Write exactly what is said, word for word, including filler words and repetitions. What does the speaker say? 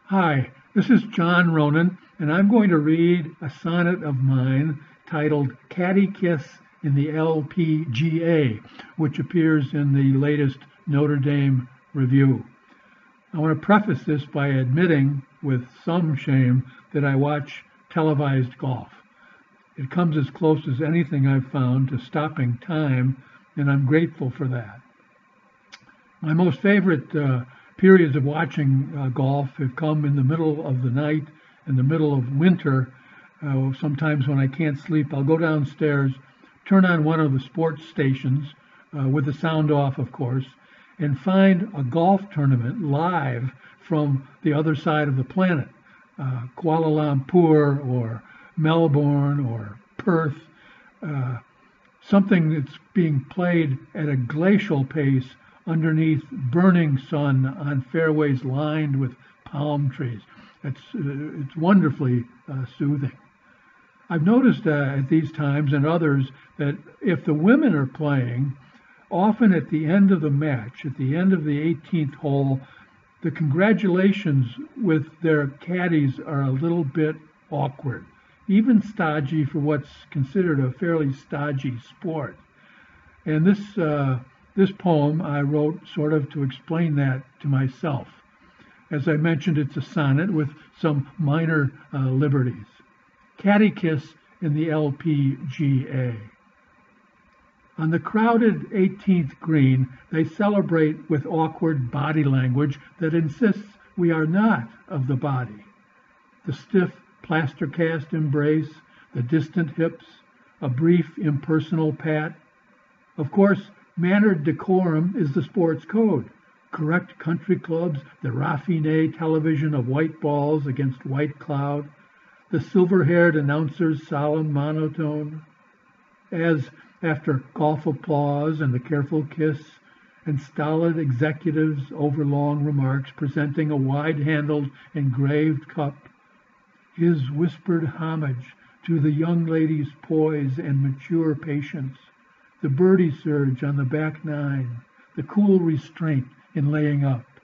Hi, this is John Ronan, and I'm going to read a sonnet of mine titled Caddy Kiss in the L P G A, which appears in the latest Notre Dame Review. I want to preface this by admitting, with some shame, that I watch televised golf. It comes as close as anything I've found to stopping time, and I'm grateful for that. My most favorite uh, periods of watching uh, golf have come in the middle of the night, in the middle of winter. Uh, sometimes when I can't sleep, I'll go downstairs, turn on one of the sports stations, uh, with the sound off, of course, and find a golf tournament live from the other side of the planet, uh, Kuala Lumpur or Melbourne or Perth, uh, something that's being played at a glacial pace underneath burning sun on fairways lined with palm trees. It's, uh, it's wonderfully uh, soothing. I've noticed uh, at these times and others that if the women are playing, often at the end of the match, at the end of the eighteenth hole, the congratulations with their caddies are a little bit awkward, even stodgy for what's considered a fairly stodgy sport. And this uh, this poem I wrote sort of to explain that to myself. As I mentioned, it's a sonnet with some minor uh, liberties. Caddy Kiss in the L P G A. On the crowded eighteenth green, they celebrate with awkward body language that insists we are not of the body. The stiff plaster cast embrace, the distant hips, a brief impersonal pat. Of course, mannered decorum is the sport's code. Correct country clubs, the raffiné television of white balls against white cloud, the silver-haired announcer's solemn monotone, as after golf applause and the careful kiss, and stolid executives over long remarks presenting a wide-handled engraved cup, his whispered homage to the young lady's poise and mature patience, the birdie surge on the back nine, the cool restraint in laying up,